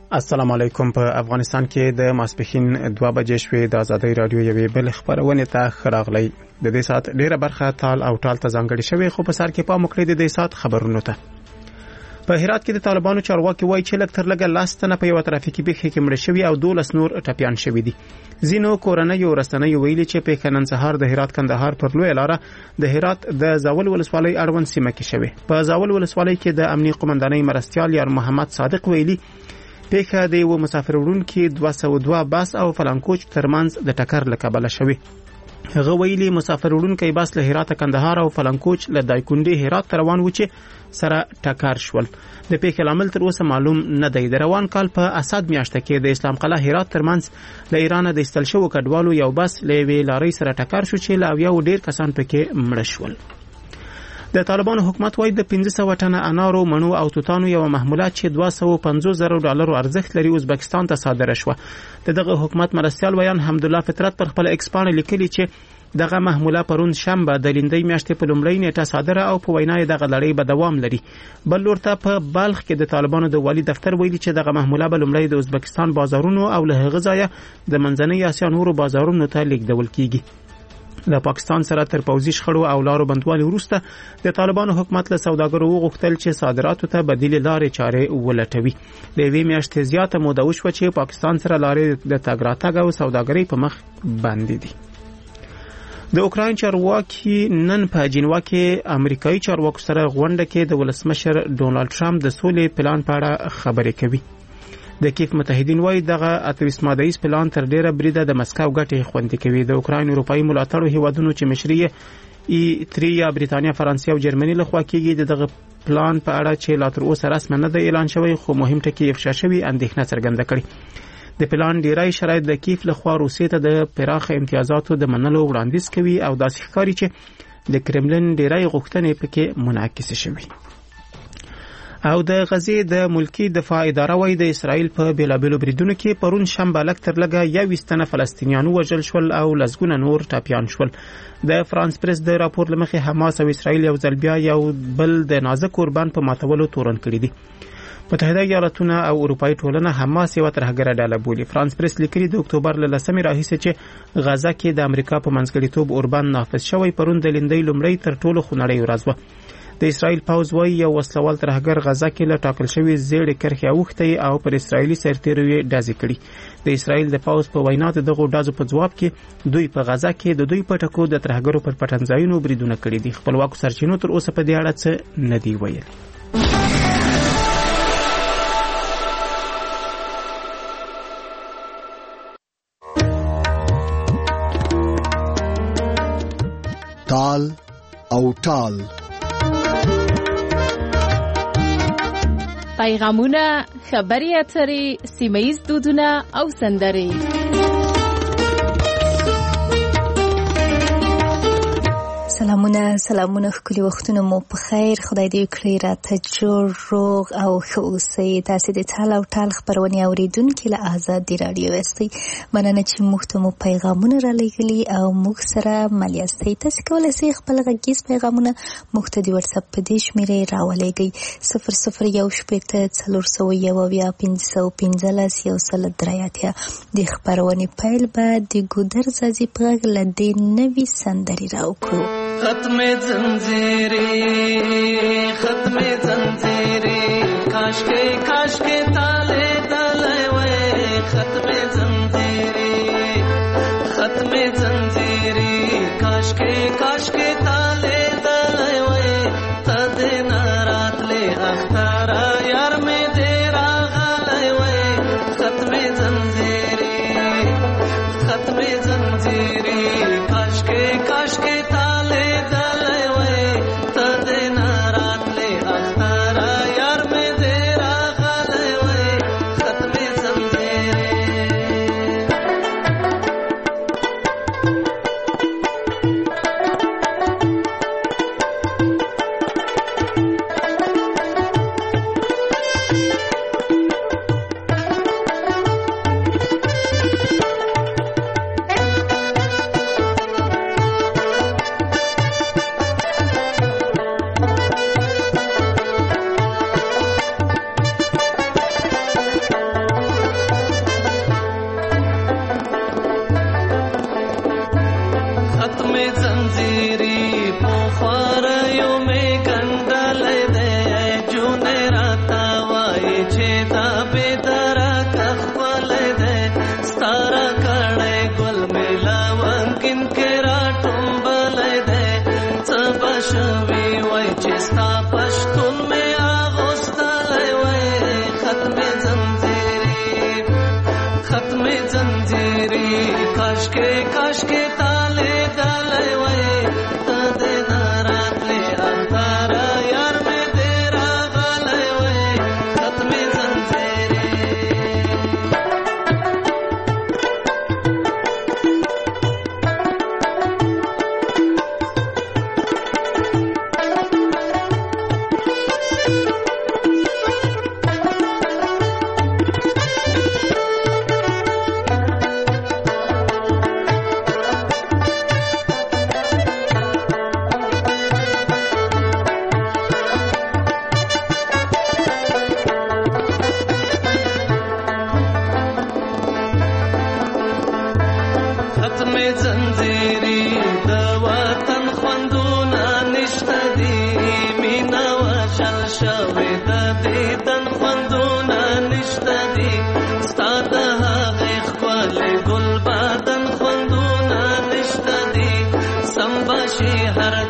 السلام علیکم. په افغانستان کې د ماسپښین 2 بجې شوې د ازادۍ رادیو یوې بل خبرونه ته راغلی. د دې سات ډیره برخه تال او ټال ته ځانګړې شوې، خو په سر کې پام وکړئ د دې سات خبرونو ته. په هرات کې د طالبانو چارواکي وایي چې لږ تر لږه 10 تنه په یو ترافیکي پیښه کې مړ شوي او 12 نور ټپيان شوي دي. ځینو کورنۍ رسنیو ویلي چې په نن سهار د هرات کندهار پر لوی لاره د هرات د زاول ولسوالۍ اړوند سیمه کې شوه. په زاول ولسوالۍ کې د امنیه قومندانۍ مرستيال یار محمد صادق ویلي پیښه د یو مسافر وړونکي 202 باس او فلانکوچ ترمنځ د ټکر له کبله شوه. هغه ویلي مسافر وړونکي باس له هرات کندهار او فلانکوچ له دایکندې هرات روان و چې سره ټکر شول. د پیښې لامل تر اوسه معلوم نه دی. د روان کال په اسد میاشت کې د اسلام قلعه هرات ترمنځ له ایران د استل شو کډوالو یو بس له وی لارې سره ټکر شو چې لا یو ډیر کسان پکې مړ شول. د طالبانو حکومت وايي د 1500 ټنه انارو منو او توتانو یو محموله چې $250,000 ارزښت لري ازبکستان ته صادره شوه. دغه حکومت مرستيال بیان حمد الله فطرت پر خپل ایکس باندې لیکلي چې دغه محموله پرون شنبه د لیندۍ میاشتې په لومړۍ نیټه صادره او په وینا دغه لړۍ به دوام لري. بل ورته په بلخ کې د طالبانو د والی دفتر ویلي چې دغه محموله به لومړی د ازبکستان بازارونو او له هغه ځایه د منځنۍ اسیا نورو بازارونو ته لیږدول کیږي. د پاکستان سره تر پوځي شخړو او لارو بندوالي وروسته د طالبانو حکومت له سوداګرو وغوښتل چې صادراتو ته بدیل لارې چارې ولټوي. د وی میاشتې زیاته موده وشوه چې پاکستان سره لارې د تګ راتګ او سوداګرۍ په مخ باندې دي. د اوکراین چارواکي نن په جنیوا کې امریکایي چارواکو سره غونډه کې د ولسمشر ډونالد ټرمپ د سولې پلان په اړه خبرې کوي. د کیف متحدین وایي دغه 28 مادهیز پلان تر ډیره بریده د مسکو ګټې خوندي کوي. د اوکراین اروپایي ملاتړو هیوادونو چې مشري E3 یا بریتانیا، فرانسې او جرمني لخوا کېږي دغه پلان په اړه چې لا تر اوسه رسمي نه دی اعلان شوی، خو مهم ټکي افشا شوی اندېښنه څرګنده کړې. د پلان ډیری شرایط د کیف لخوا روسیې ته د پراخه امتیازاتو د منلو وړاندیز کوي او داسې ښکاري چې د کرملین ډیری غوښتنې پکې منعکس شوي. او د غزې د ملکی دفاع اداره وايي د اسرائیل په بیلابیلو بریدونو کې پرون شنبه لک تر لګه 21 تنه فلسطینیانو وژل شول او لسګونه نور ټپيان شول. د فرانس پریس د راپور لمخې حماس او اسرائیل یو ځل بیا یو بل د نازک قربان په ماتولو تورن کړی دي. متحده ایالاتونه او اروپאי ټولنه حماس یو ترهګره ډله بولي. فرانس پریس لیکلي د اکتوبر له 10 راهیسې چې غزه کې د امریکا په منځګړیتوب اوربان نافذ شوی پرون د لیندۍ لومړی تر ټولو خونړۍ ورځ وه. د اسرائیل پوځ وايي یو وسلوال ترهګر غزه کې له ټاکل شوی زیړې کرښې اوښتې او پر اسرائیلي سرتیرو یې ډزې کړي. د اسرائیل د پوځ په وینا دغه ډزو په جواب کې دوی په غزه کې د دوی په ټکو د ترهګرو پر پټنځایونو بریدونه کړي دي. خپلواکو سرچینو تر اوسه په دې اړه څه نه دی ویلي. تال او ټال پیغامونه، خبري اترې، سیمه‌ییز دودونه او سندرې. سلامونه ښکلي وختونه مو په خیر. خدای دې وکړي راته جوړ روغ او ښه اوسئ. تاسې د تال او ټال خپرونې اورېدونکي له ازادي راډیو یاستئ. مننه چې موږ ته مو پیغامونه رالیږلي او موږ سره مل یاستئ. تاسې کولی شئ خپل غږیز پیغامونه موږ ته د وټساپ په دې شمېرې راولیږئ 00181515 د خپرونې پیل به د ګودر ځاځي په غږ له دې نوې سندرې راوکړو. ختم زنجیری کاش کے تالے تلے وے ختم زنجیری کاش کے تالے تلے وے تد نارات لے اختارا یار میں دیرا غلے وے ختم زنجیری کاش کے تد نارات لے اختارا یار میں دیرا غلے وے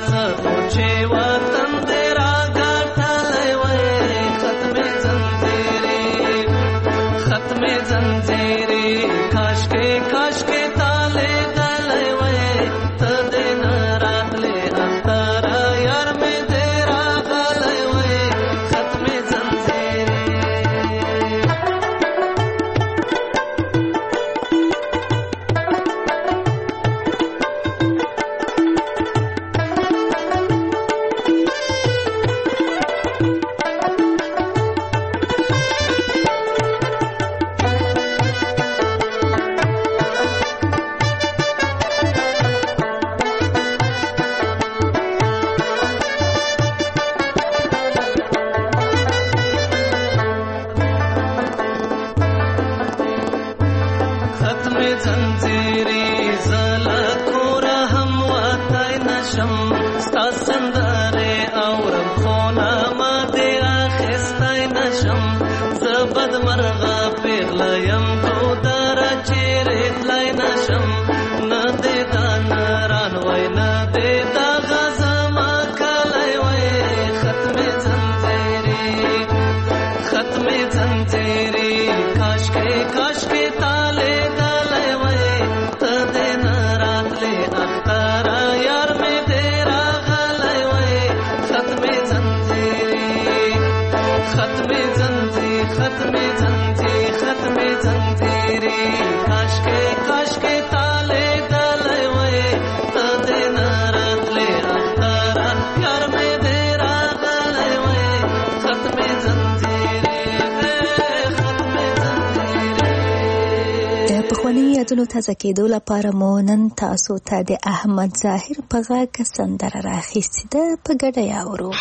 یادونو تازه کېدو لپاره مو نن تاسو ته د احمد ظاهر په غږ سندره راخیستې ده، په ګډه یې اورو.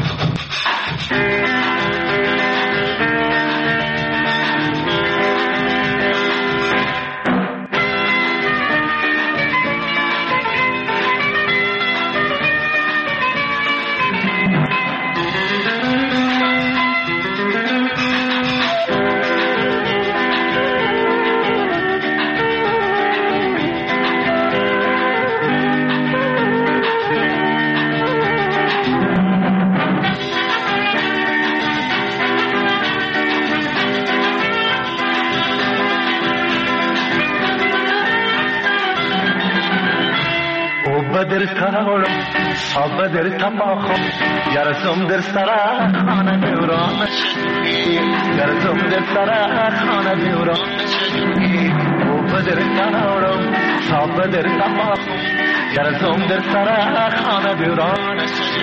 بدر کارم بدر تماخم یارسم در سرا خانه دوران یارسم در سرا خانه دوران بدر کارم بدر تماخم یارسم در سرا خانه دوران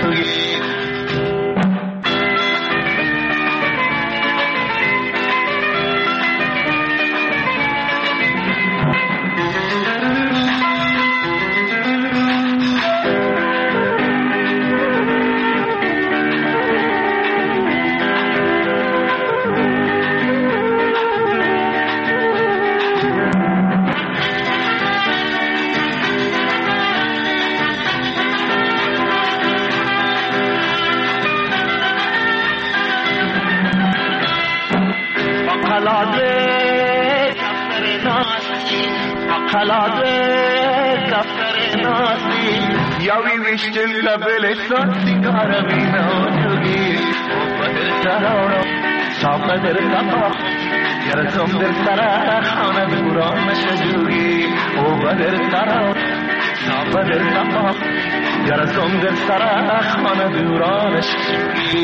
یاوی وشتل لبل سنگار مینا جوگی بدر سرارم بدر تمام یارسم در سرا خانه دوران شجوگی بدر سرارم بدر تمام یارسم در سرا خانه دوران شجوگی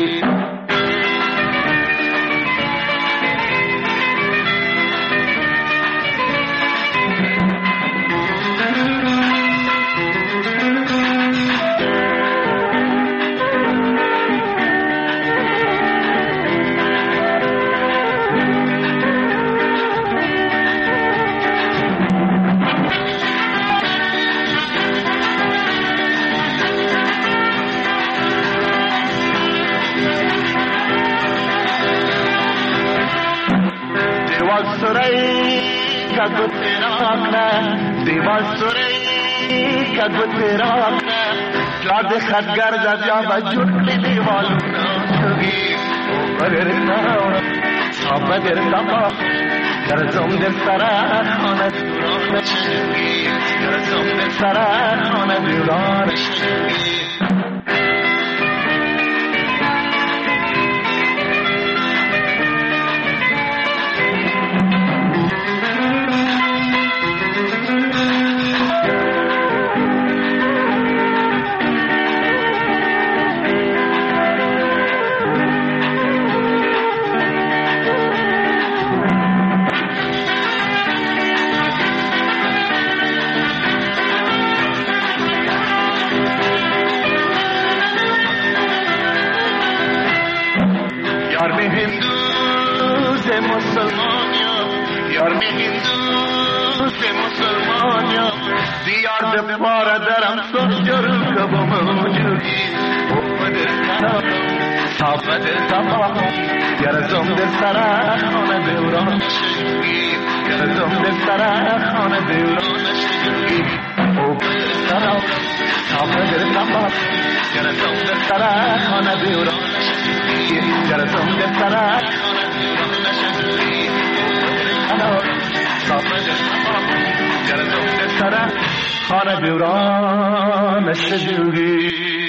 لاد خدگر زدیا بجور دیوالو نشوگی بدر سرارم بدر تمام یارسم در سرا خانه دوران شجوگی یارسم در سرا خانه دوران شجوگی می هندوز مسلمانیم یار می هندوز مسلمانیم دیار دپاره درم سجر کبا موجودی اومد سرا صابت تمام گرزم در سرا خانه دوران شگی گرزم در سرا خانه دوران شگی اومد سرا صابت تمام گرزم در سرا خانه دوران شگی گرزم در سرا خانه دوران شگی صابت تمام گرزم در سرا خانه دوران شگی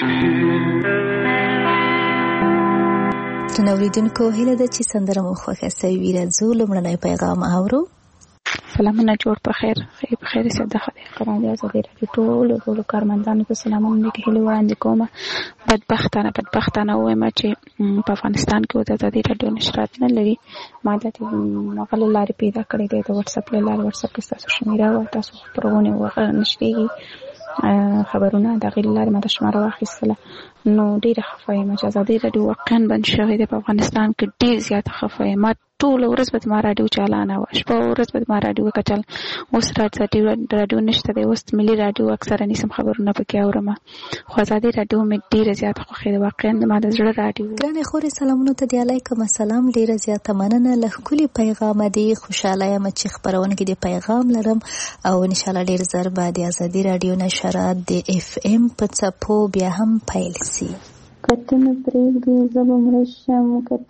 نوریدونکو هیله ده چې سندره مو خوښه سوي راځو لومړنی پیغام اورو. سلامونه جوړ په خیر سي د خدای قرآن دی ازادي راډیو ټول کارمندانو ته سلامونه کې هیله وړاندې کوم. بدبختانه وایم چې په افغانستان کې د ازادي راډیو نشرات نه لري. ما د مغل لارې پیدا کړې ده د واتس اپ لارې واتس اپ کې تاسو شمیره او تاسو پروونه نشریږي خبرونه د غیر لارې ما د شماره واخیستله نو ډیره خفه یم چې ازادي راډیو واقعا بند شوی دی په افغانستان کې ډیر زیاته خفه یم. ما ټول ورځ به ما راډیو چالانه وه شپه ورځ به ما راډیو کچل اوس راډیو نشته دی اوس ملي راډیو اکثره نیسم خبرونه پکې اورم خو ازادي راډیو مې ډیره زیاته خوښې ده واقعا ما د زړه راډیو. ګرانې خورې سلامونه ته دی علیکم السلام ډیره زیاته مننه له ښکلي پیغامه دی خوشحاله یم چې خپرونکي د پیغام لرم او انشاءالله ډیر زر به د ازادي راډیو نشرات د اف ام په څپو بیا هم پیل سي. کتنه پرېږدي زه به مړه شم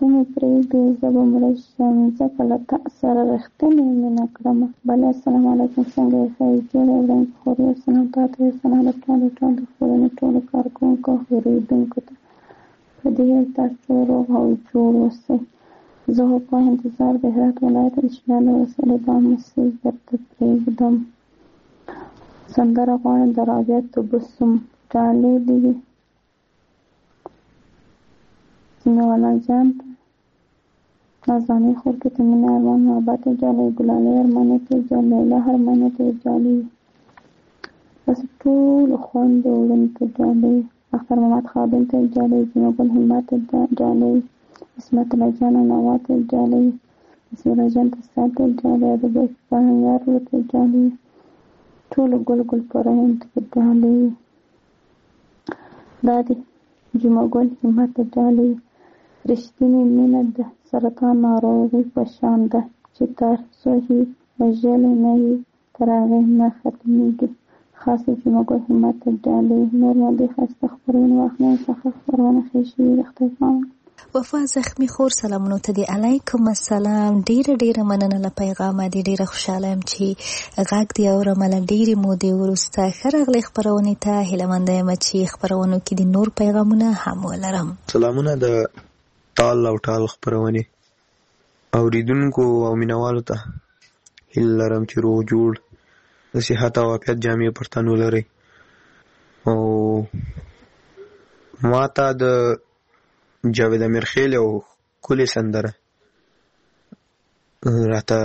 ځکه له تا سره رښتینې مینه کړم. بله السلام علیکم څنګه یې ښه یې جوړ وړم خوري سلام تاته یې سلام له ټولو خپلونو ټولو کارکوونکو اورېدونکو ته په دې تاسو روغ او جوړ اوسئ. زه په انتظار د هرات ولایت انشاءالله وسلې دا مسیج درته پرېږدم. سندره غواړم د رابعه تبسم ډالۍ دي سیمه‌والا جان نازنین خور کې تمنا ارمان محبت جالي ګلالي ارمان کې جالي له ارمان کې جالي بس ټول خوند ولن کې جالي اختر محمد خادم ته جالي جنوبل همت جالي اسمت الله جان نوات جالي اسم جان تسات جالي د بهار ته جالي ټول ګل پرهم ته جالي دادي جمعګل همت جالي رښتینې مینه د سرطان ناروغي په شان ده چې تر څو یې وژلی نه وي تر هغې نه ختمېږي. خاصه جمعګل همت ډالۍ نور مادي ښایسته خپرونې واخلئ څخه خپرونه ښې شوي د خدای پام. وفا زخمی خور سلامونو ته دی علیکم السلام ډیره مننه له پیغامه دی ډیره خوشاله یم چې غږ دی اورم له ډیرې مودې وروسته ښه راغلی خپرونې ته هیله منده یم چې خپرونو کې د نور پیغامونه هم ولرم. سلامونه د تال او ټال خپرونې اوریدونکو او مینوالو ته هیله لرم چې روغ جوړ د صحت او عافیت جامې پر تن ولرئ او ما ته د جاوید امیرخیل یو ښکلې سندره راته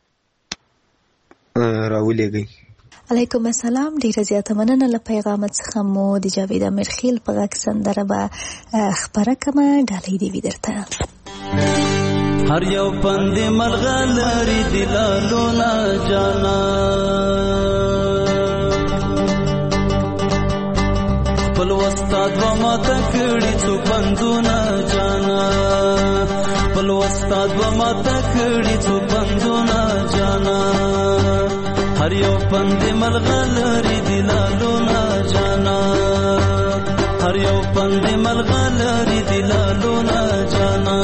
راولېږئ. علیکم السلام ډیره زیاته مننه له پیغامت څخه مو د جاوید امیرخیل په غږ سندره به خپره کړمه ډالۍ دې وي درته. هر یو پند ملغلری دلالونه جانا خپل وستاد و ماته کړي څو پندونه جانا خپل وستاد و ماته کړي څو پندونه جانا هر یو پند ملغلری دلالونه جانا هر یو پند ملغلری دلالونه جانا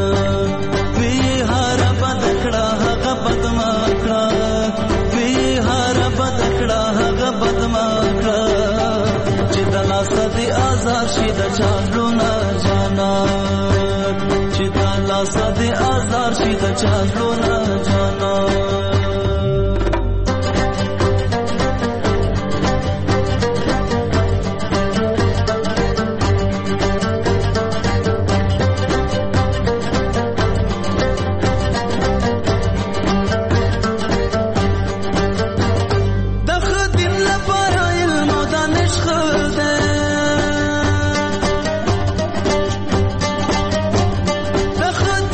چالونا جانا چې دا لاسه د آزار شي د چالونا جانا د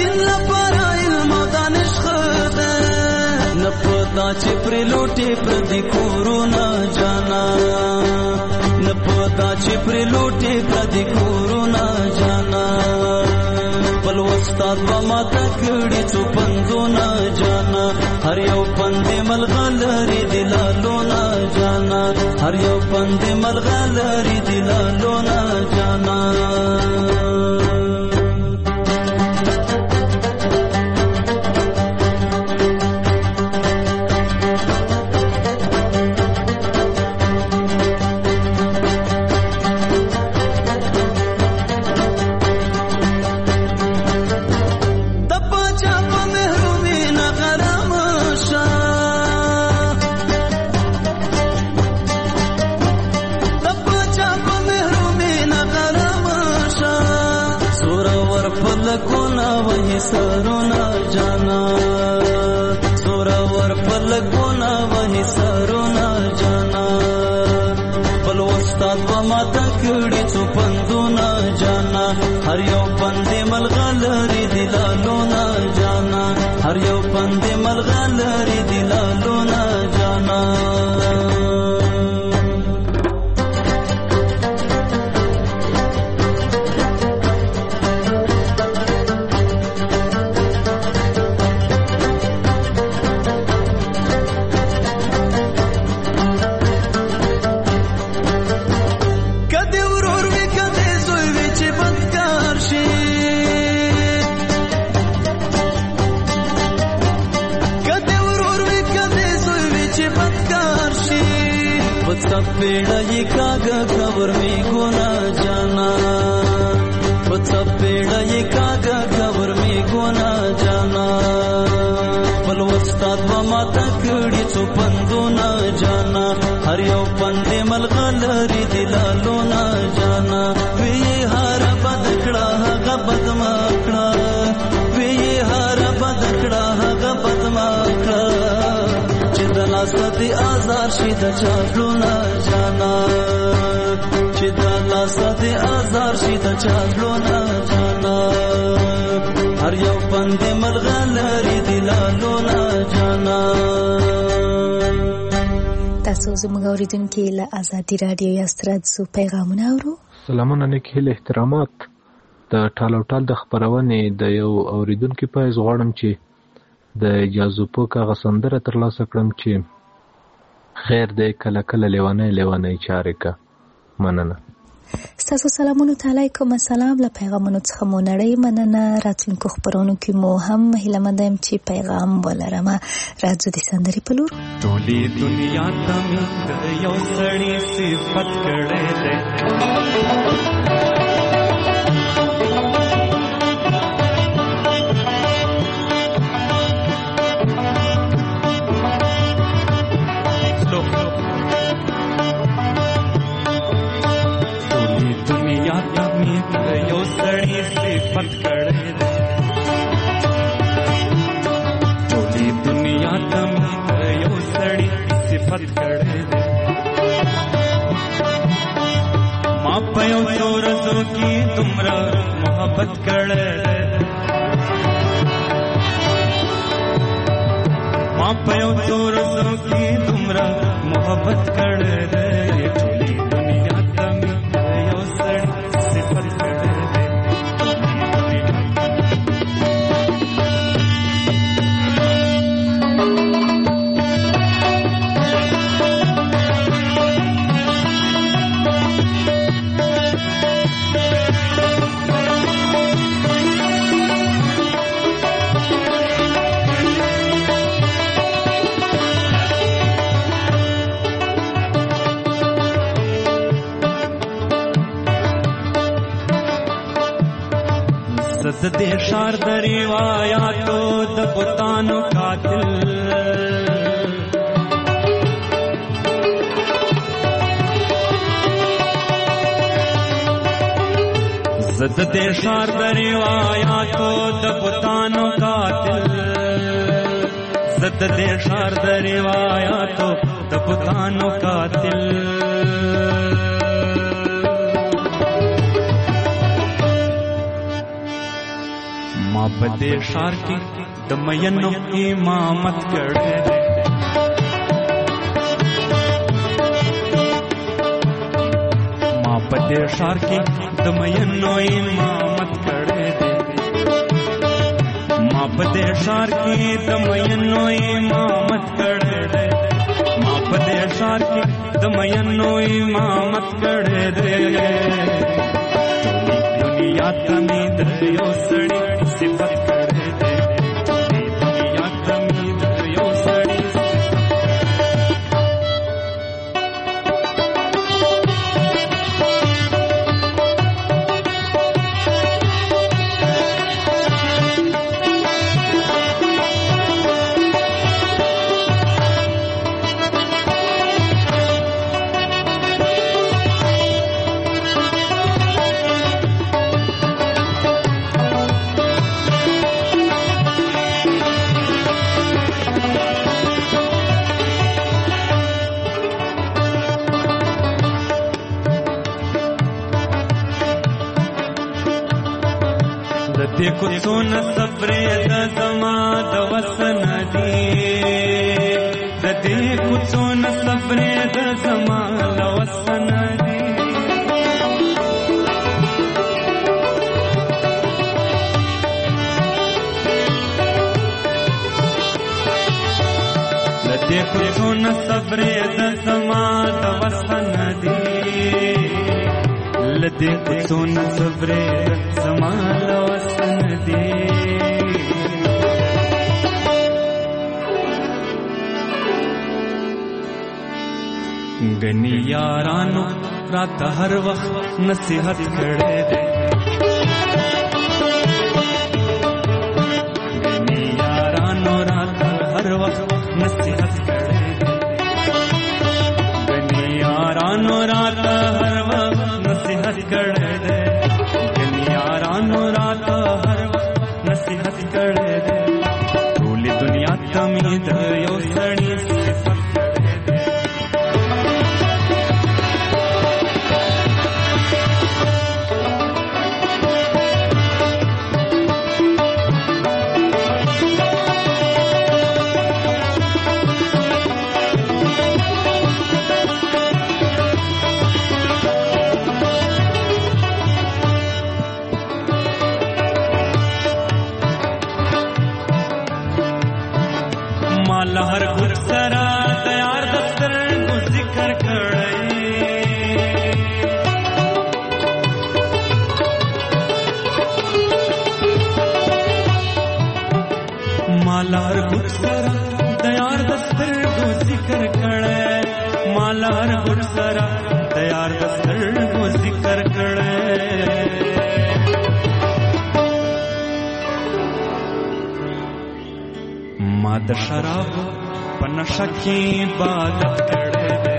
پدا چې پر لوټه پر دې کورونا جانا نه پدا چې پر لوټه پر دې کورونا جانا بل استاد و ما تکړی څو پنځونه جانا هر یو پندې ملغلری دلالونه جانا هر یو پندې ملغلری دلالونه جانا سرونا جانا سورا ور پلگونا وہی سرونا جانا بل استاد و ما تکڑی څو پندونا جانا هر یو پندې ملغلری دلالونا جانا هر یو پندې ملغلری دلالونا جانا पेड़ा ये कागा खबर में गोना जाना सब पेड़ा ये कागा खबर में गोना जाना बल उस्ताद व माता कड़ी څو پندونا जाना हर यौ पंदे मलगलरी दिलालोना जाना वे हार बदकड़ा हगा बदमाकड़ा वे हार बदकड़ा हगा बदमाकड़ा चिदला सदी आजार शिदा चालूना जाना चिदला सदी आजार शिदा चालूना जाना हर यौ पंदे मलगलरी दिलालोना जाना تاسو زموږ اوریدونکو له آزادي رادیو یاسترادسو پیغامونه اورو. سلامونه نیکهیل احترامات. د ټالو ټال د خبرونې د یو اوریدونکو په غواړم چې د جازوپو کاغه سندره ترلاسه کړم چې خیر دې کله کله لیوانه چارې کا مننه. ستاسو سلامونو علیکم السلام. له پیغامونو څخه مو نړۍ مننه. راتلونکو خبرونو کې مو هم هیله مند یم چې پیغام ولرم. راځو د سندرې په لور. ټولې دنیا ته مې د یو سړي صفت کړی دی صفت کړی دی ټولې دنیا ته مې یو سړي صفت کړی دی ما په یو څو ورځو کې دومره محبت کړی دی ما په یو څو ورځو کې دومره محبت کړی دی ټولې دنیا ته مې یو سړي صفت کړی دی د دې ښار د روایاتو د بوتانو قاتل زه د دې ښار د روایاتو د بوتانو قاتل زه د دې ښار د روایاتو د بوتانو قاتل ما په دې ښار کې د مینو امامت کړی دی دې ښار کې د مینو امامت کړی دی ما په دې ښار کې د مینو امامت کړی دی ما په دې ښار کې د مینو امامت کړی دی دنیا ته مې د یو سړي صفت کړی دی دنیا ته مې د یو سړي دې کوڅونه صبرې د زما د وطن دي د دې کوڅونه صبرې د زما د وطن دي د دې کوڅونه صبرې د زما د وطن دي لدې کوڅونه صبرې زما د وطن دي غني یارانو رات هر وخت نصیحت کړې ده غني یارانو رات هر وخت نصیحت کړې ده غني یارانو رات هر وخت نصیحت کړې ده غني یارانو رات هر وخت نصیحت کړې ده ټول دنیا ته مې د یو سړي صفت لهر ګر سره د یار دفتر کو ذکر کړی ما لهر ګر سره د یار دفتر کو ذکر کړی ما لهر ګر سره د یار دفتر کو ذکر کړی ما د شراب په نشه کې عبادت کړې ده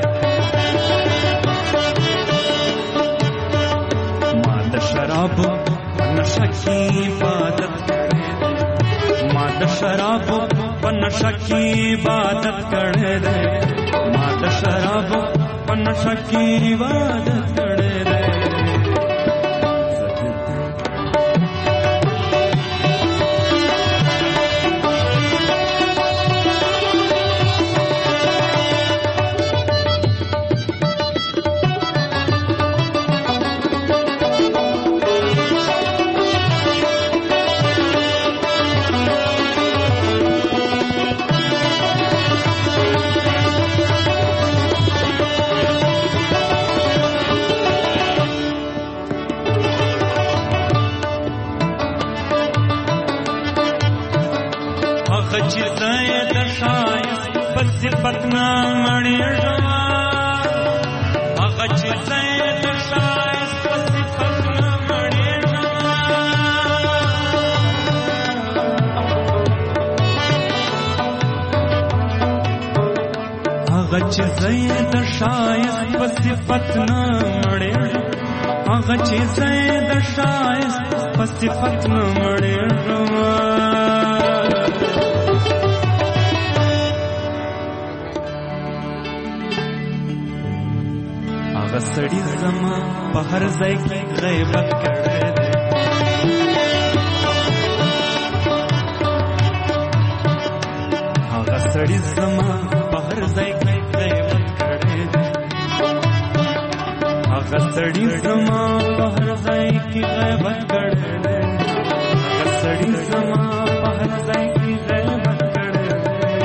ما د شراب په نشه کې عبادت کړې ده ما د شراب په نشه کې عبادت کړې ده ما د شراب په نشه کې عبادت کړې ده پتنا مړی ژوا هغه چې زید شایست پتنا مړی ژوا هغه چې زید شایست پتنا مړی هغه چې زید شایست پتنا مړی ژوا سړی زما په هر ځای کې غیبت کړی دی هغه سړی زما په هر ځای کې غیبت کړی دی هغه سړی زما په هر ځای کې غیبت کړی دی هغه سړی زما په هر ځای کې غیبت کړی دی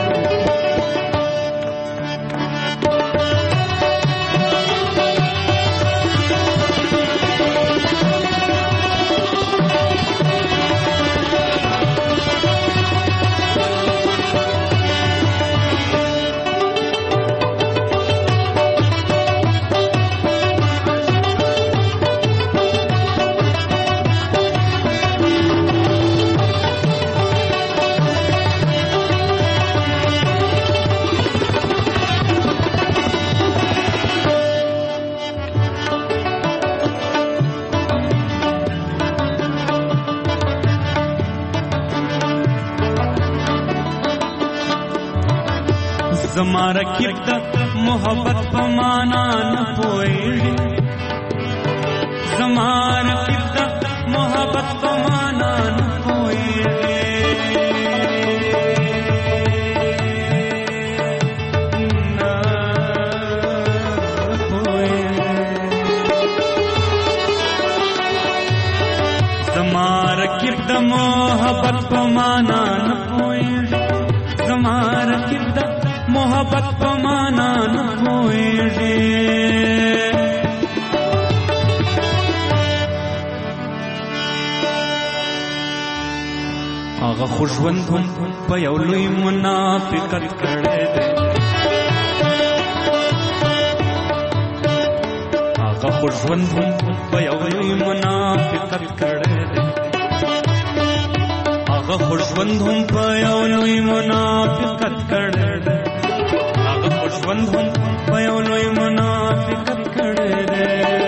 زما رکیب د محبت په معنا نه پوهېږي زما رکیب د محبت په معنا نه پوهېږي زما رکیب د محبت په معنا نه پوهېږي زما رکیب د محبت په معنا نه پوهېږي هغه خو ژوند هم په یو لوی منافقت کړی دی هغه خو ژوند هم په یو لوی منافقت کړی دی هغه خو ژوند هم په یو لوی منافقت کړی دی ژوند هم په یو لوی منافقت کړی دی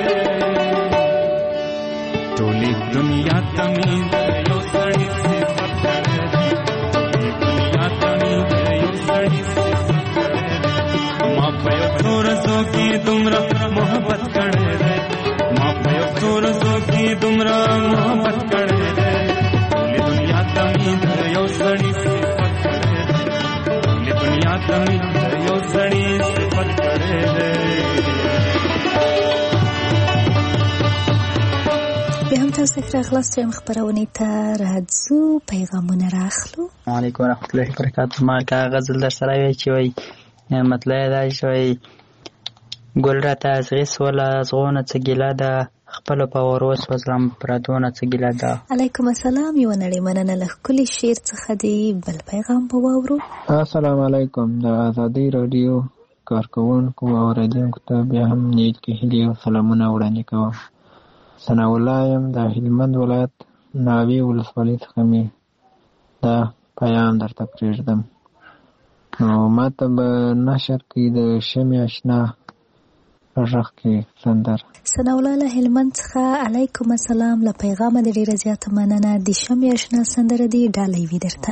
ټولې دنیا ته مې د یو سړي صفت کړی دی ټولې دنیا ته مې د یو سړي صفت کړی دی ما په یو څو ورځو کې دومره محبت کړی دی ما په یو څو ورځو کې دومره محبت کړی دی ټولې دنیا ته مې د یو سړي صفت کړی دی ټولې دنیا ته مې یو سړی صفت کړی دی بیا هم تاسو ته راغلاست چې خبرونه ته راځو پیغامونه راخلو وعلیکم ورحمت الله وبرکاته ما کا غزل در سره وی چې وی مطلب دا شوی ګل را تاسغیس ولا زغونه څګیلا ده خپل په وروس وسلام پرادونه څګیلا ده علیکم السلام یو نړۍ مننه له کلی شیر څخه دی بل پیغام په واورو السلام علیکم د آزادۍ رادیو کارکونکو او اوریدونکو ته بیا هم نیک هیلې او سلامونه وړاندې کوم ثناء الله یم د هلمند ولایت ناوې ولسوالۍ څخه مې دا پیام درته پرېږدم نو ماته به نشر کې د شمع اشنا غږ کې سندره ثناء الله له هلمند څخه علیکم السلام له پیغام د ډیره زیاته مننه د شمع اشنا سندره دی ډالۍ وي درته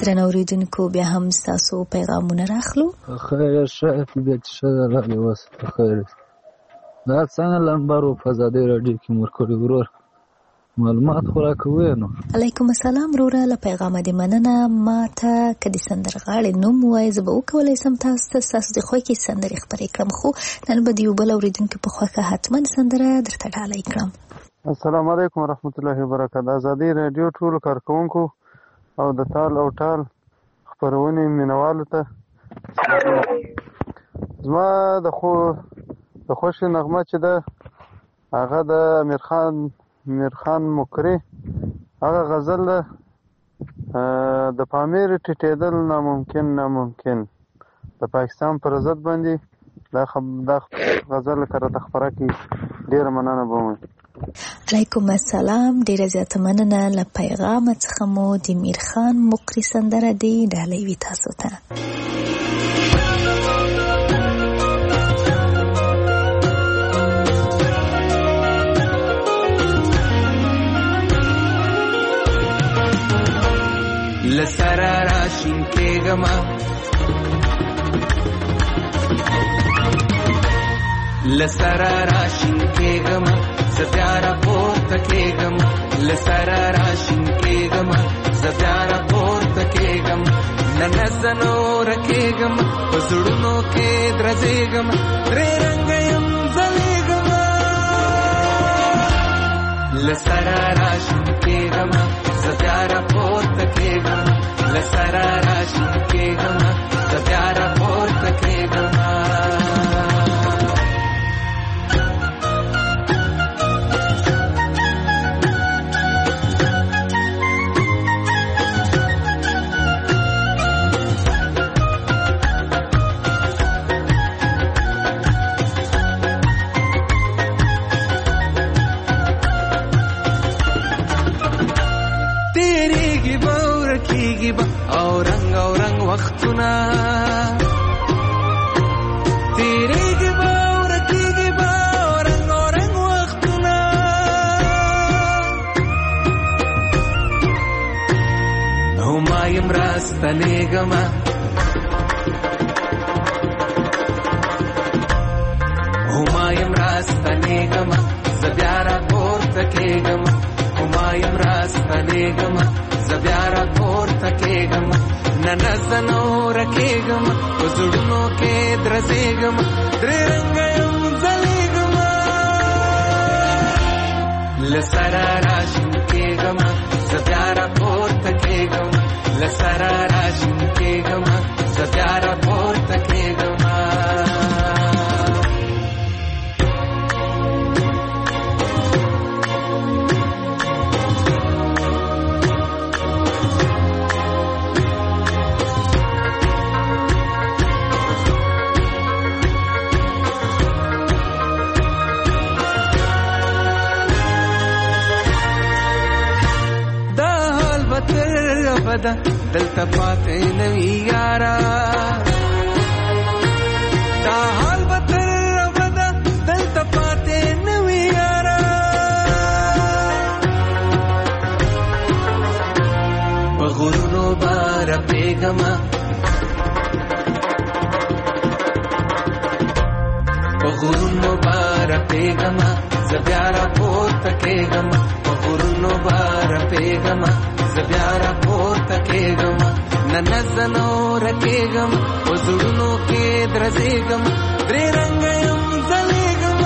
درنو اوریدونکو بیا هم ستاسو پیغامونه راخلو. خیر شه طبیعت شه الله وس خیر دا څنګه لمبرو په ازادي راډیو کې مرکړی ورور معلومات خورا کوي نو. علیکم السلام وروره، له پیغامه دې مننه. ما ته کدي سندرغاړي نوم وایي زه به وکولی سم تاسو ته ستاسو د خوښې سندرې خپرې کړم، خو نن به د یو بل اورېدونکي په خوښه حتما سندره درته ډالۍ کړم. السلام علیکم ورحمت الله وبرکاته. ازادي راډیو ټولو کارکونکو او د تال او ټال خپرونې مینوالو ته زما د خوښې نغمه چې ده هغه د امیر خان مکري هغه غزل ده د پامیر ټیټېدل ناممکن د پاکستان پر ضد باندې دا غزل کړه خبره کی ډیر مننه بوم. علیکم السلام، ډیره زیاته مننه. له پیغام څخه مو د امیر خان مکري سندره دی ډالۍ وي تاسو ته. لسرا راشین کېږم زه بیا راپورته کېږم لسرا راشین کېږم زه بیا راپورته کېږم نه زه نوره کېږم په زړونو کې درځېږم درې رنګه یم ځلېږم لسرا راشین کېږم زه بیا راپورته کېږم لسرا راشین کېږم زه بیا راپورته کېږم. او رنگ وختونه تیریږي به او رکیږي به او رنگ وختونه هما یم راستنېږمه هما یم راستنېږمه زه بیا راپورته کېږم هما یم راستنېږمه زه بیا راپورته کېږم نه زه نوره کېږم په زړونو کې درځېږم درې رنګه یم ځلېږم لسرا راشین کېږم زه بیا راپورته کېږم لسرا راشین کېږم زه بیا راپورته کېږم. دلته پاتې نوي یارا دا حال به تر ابده دلته پاتې نوي یارا په غرونو به رپېږمه په غرونو به رپېږمه زه بیا راپورته کېږم په غرونو به رپېږمه زه بیا راپورته کېږم نه زه نوره کېږم په زړونو کې درځېږم درې رنګه یم ځلېږم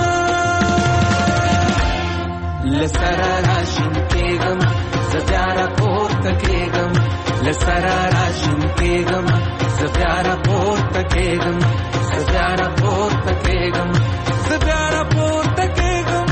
لسرا راشین کېږم زه بیا راپورته کېږم لسرا راشین کېږم زه بیا راپورته کېږم زه بیا راپورته کېږم زه بیا راپورته کېږم.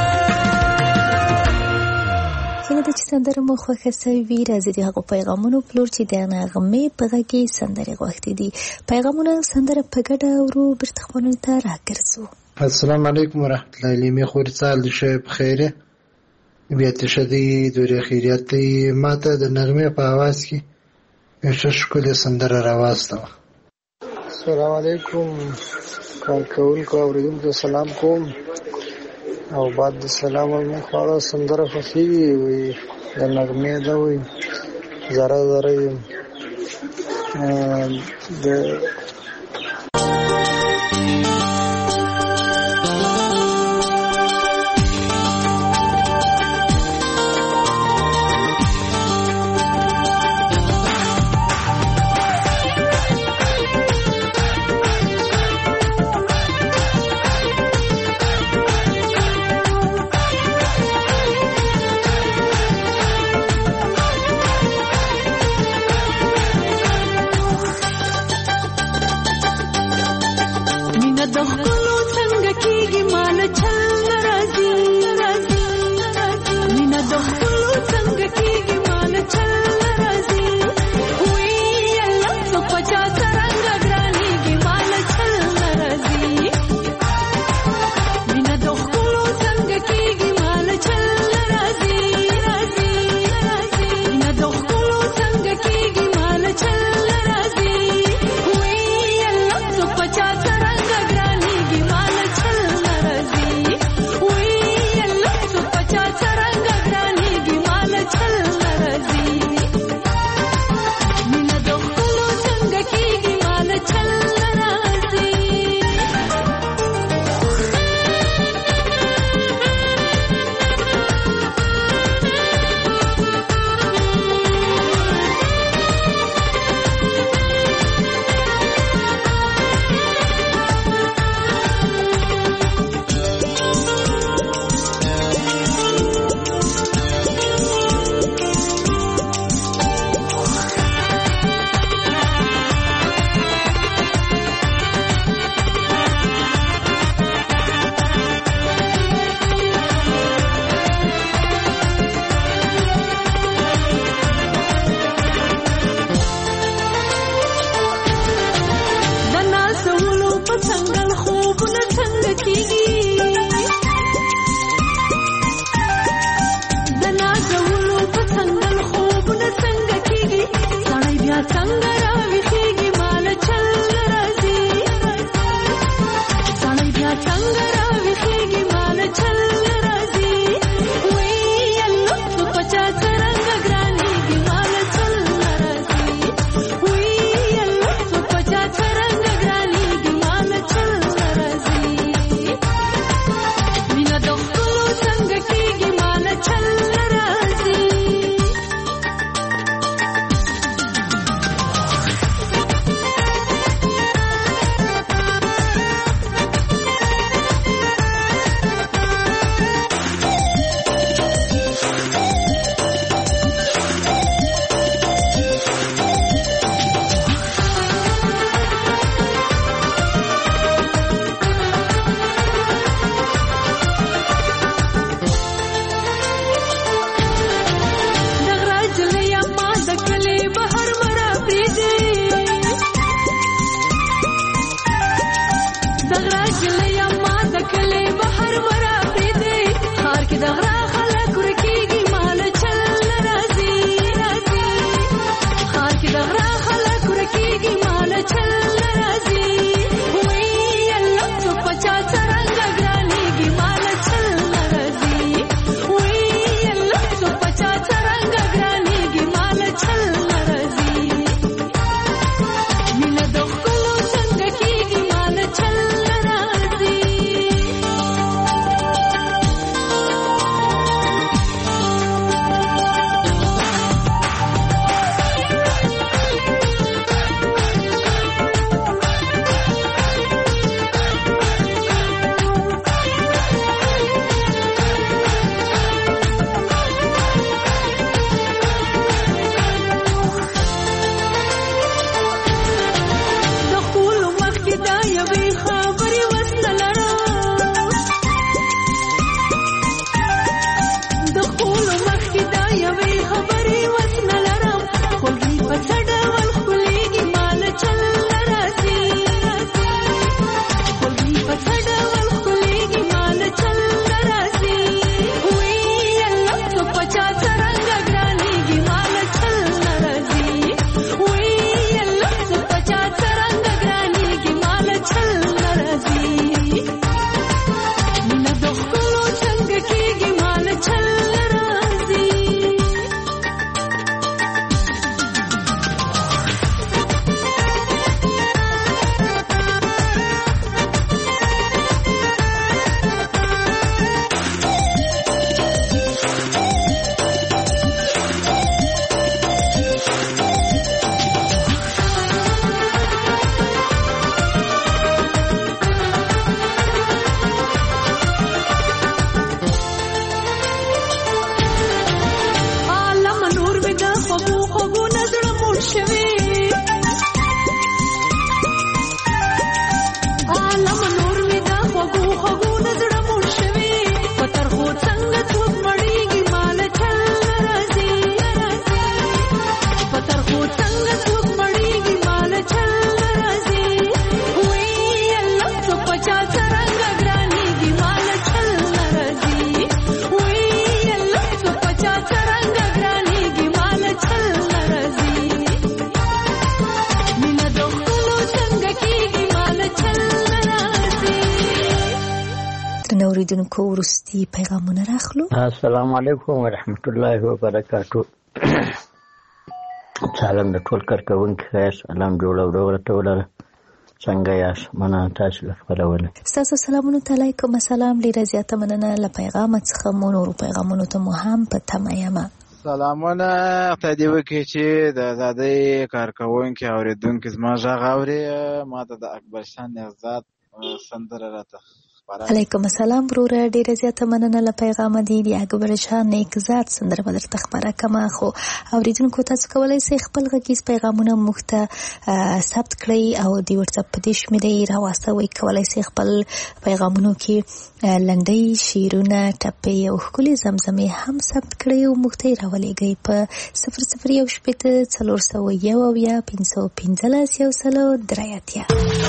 څنګه د چې سندره مو خوښه سوي راځي د هغو پیغامونو پلور چې د نغمې په غږ کې سندرې غوښتې دي. پیغامونه سندره په ګډه ورو بیرته خپلونو ته راګرځو. السلام علیکم ورحمت الله لیمې خوري سال د شی په خیره بیا تشدی دوری خیریت دی ماته د نغمې په आवाज کې یو ښکلی سندره راواسته. السلام علیکم کارکونکو اوریدونکو سلام کوم او بعد السلام علیکم خواړه سندره خوښیږي وي د نغمې دا وي زره زره د اوریدونکو ورستي پیغامونه راخلو. السلام علیکم ورحمت الله وبرکاتو. سلام د ټول کارکونکو خیر سلام جوړ او ډوره ټوله څنګه یاست؟ مننه تاسو له خبرونه. تاسو سلامونه علیکم. السلام ډیره زیاته مننه له پیغام څخه مو نور پیغامونو ته مو هم په تمه یم. سلامونه خدای دې وکړي چې د آزادۍ کارکونکي اوریدونکي زما غږ اوري. ما ته د اکبر شاه نهضت سندره راته علیکم السلام وروره ډیره زیاته مننه له پیغام دی د اکبر شاه نهضت سندره به درته خبره کما. خو اوریدونکو تاسو کولی شئ خپل غږیز پیغامونه موږ ته ثبت کړئ او د واتساپ په دې شمېرې راواستوئ. کولی شئ خپل پیغامونو کې لنډۍ شعرونه ټپې او ښکلې زمزمې هم ثبت کړئ او موږ ته یې راولېږئ په 0016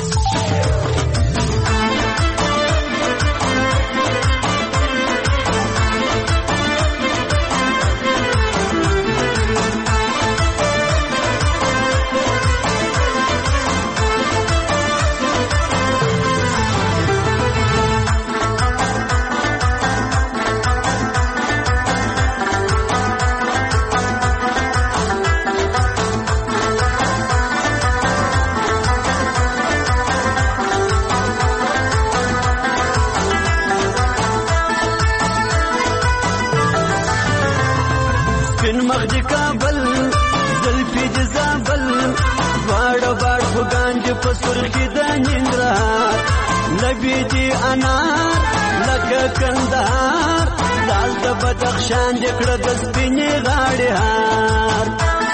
سرخی د ننګرهار نبی دی انار لکه کندهار لال د بدخشان جکړه د سپینې غاړې هار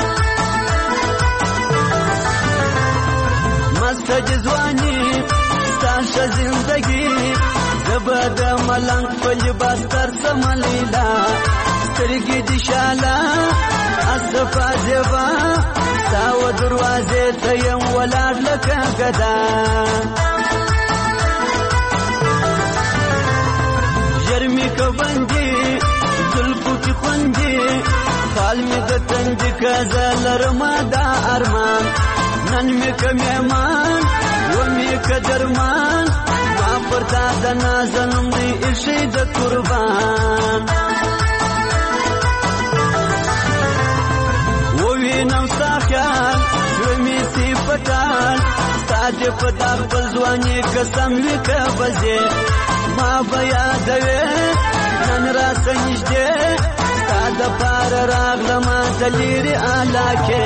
مست جزوانی ستاشه زندگی زبد ملنګ په لباس تر سملیلا سترګې دي شاله اصفا زبا ساو دروازه ته یم ولاړ لکه ګدا جرمی کوندې زلفو کې خوندې خال می د تنج کزل رما دا ارمان نن می کمیمان و می کدرمان ما پرتا د نازنم دی ارشي د قربان نم ساخیال رمی سی پتال ستاج پتا پزوانی قسم وکا بزی ما بیا دوی نن را سنجده ستاد پار راغلما دلیر آلاکه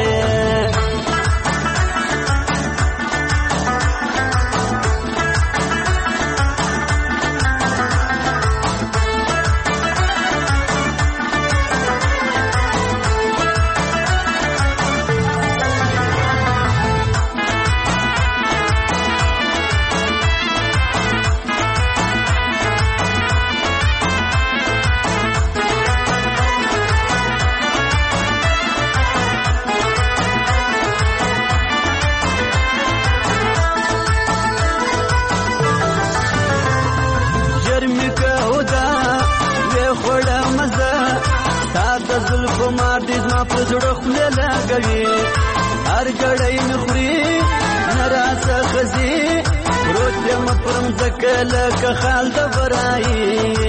زړه خله لګوي هر ګړی نخري نراسه خزي روته مپرم زکل که خال د برای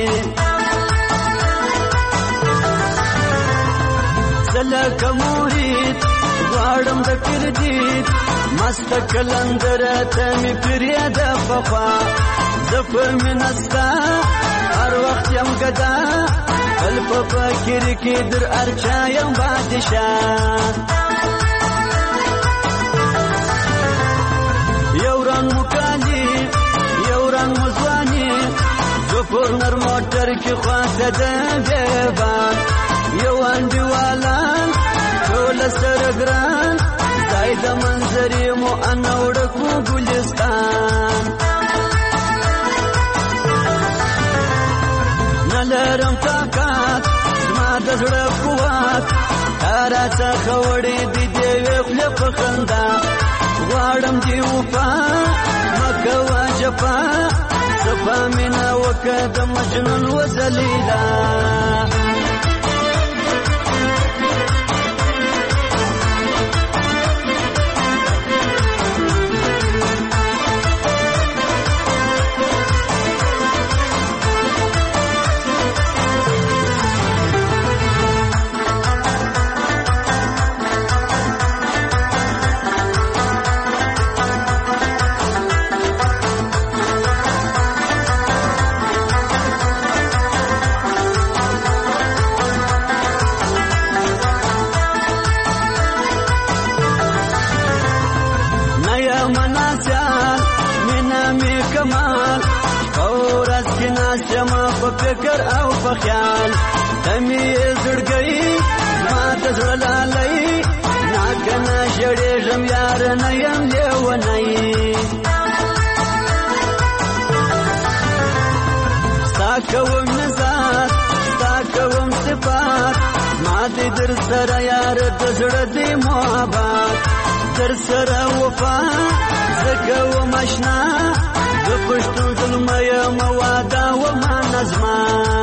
زلک مرید غواړم د کردید مست کلندر ته می پریا د بخوا زفر منستا هر وخت یم ګدا بل په فکر کې در ارچا یم بادشاه یو رنگ مکالی یو رنگ مزوانی زفر نر موټر کې خواته د بیبان یو انډیوالان ټول سره ګران ځای د منظرې مو انوړ کو ګلستان نلرم طاقت زما د زړه قوت راته خوړې دي دی خپل په خندا غواړم دی وفا مکه واجفا صفا مینا وکد مجنون وزلیلا فکر او په خیال تمي زړګي ما د زړه لالي ناکنه شړېږم یار نه يم لیونی ستا کوم نظر ستا کوم صفات ما دې در سره یار د زړه دې محبت در سره وفا زه کوم اشنا د پښتون ظلم یم واده وما نظمه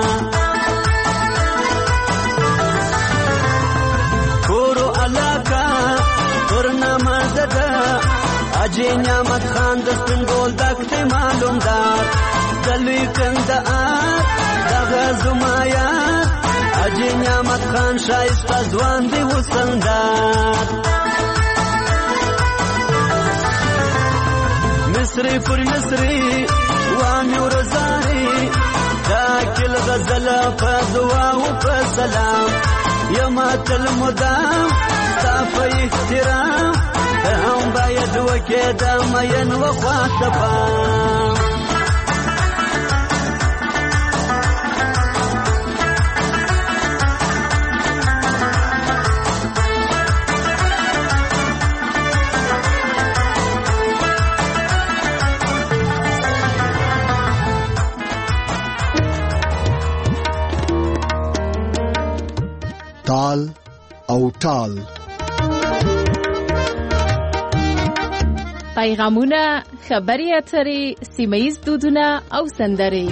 کورو علاقه تورنامه زده اجي نعمت خان د سپنګول دکتې معلوم دار دلوی کندهار دغه زمایا اجي نعمت خان شایسته ځوان دی وسندار مصری پر مصری وامي ورزاري داخل غزل په دعا او په سلام یما تل مدام صاف احترام هم باید وکې د مین وخاطبه تال او ټال پیغامونه خبري اترې سیمه‌ییز دودونه او سندرې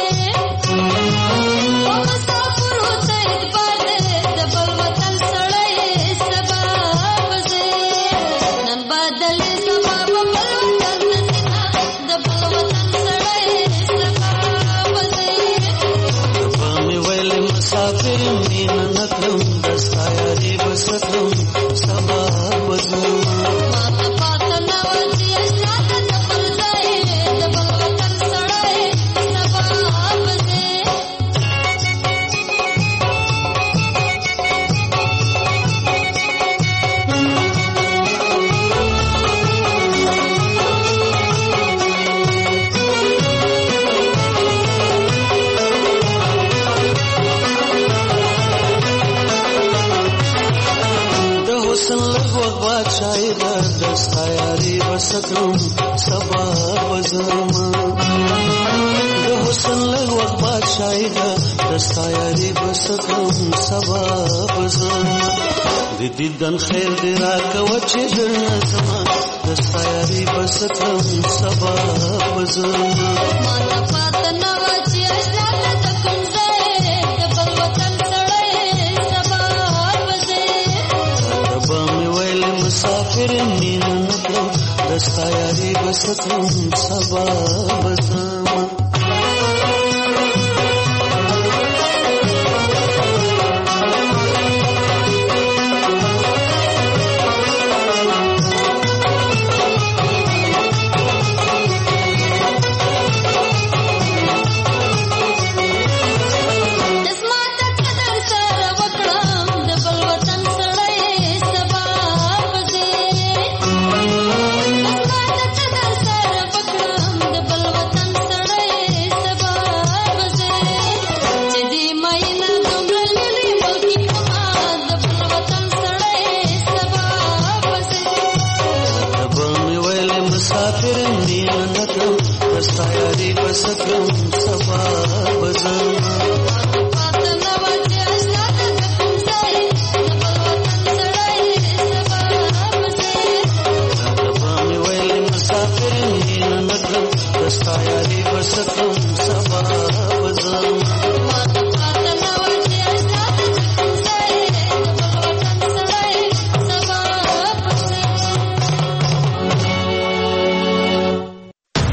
Sale دستا یاری بسکم سبا بزما د حسن لږ وخت بادشاهي ده دستا یاری بسکم سبا بزما د دیدن خیر دې راکوه چې درنه زما دستا یاری بسکم سبا بزما ماته پاته نه وه چې اشرف ته کوم ځای د بل وطن سړی سبا بځې ربه مې ویل مسافر مینه نه کړم دستا یاری بسکم سبا بزما سایری بسکم سبا بزما پاته نه وه چې اشرف ته کوم ځای د بل وطن سړی سبا بځې ربه مې ویل مسافر مینه نه کړم دستا یاري بسکم سبا بزما